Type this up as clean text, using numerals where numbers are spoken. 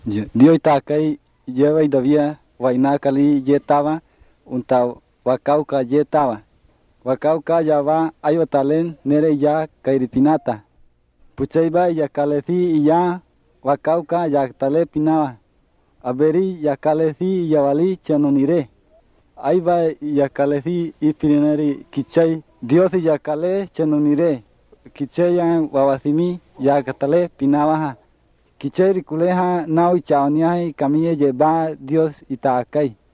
Dios está que lleva y todavía vaina cali yetaba unta wakauka yetaba wakauka ya va ayotalen nere ya kairipinata puchaiba ya kaleci y ya wakauka ya tale pinaba aberi ya kaleci ya vali chanonire ahí va ya kaleci y pirineri kichai Dios ya kale chanonire kichai ya wawasimi ya katale pinaba Kicheri kuleha nau chaoniai kamiye lleva Dios itakai.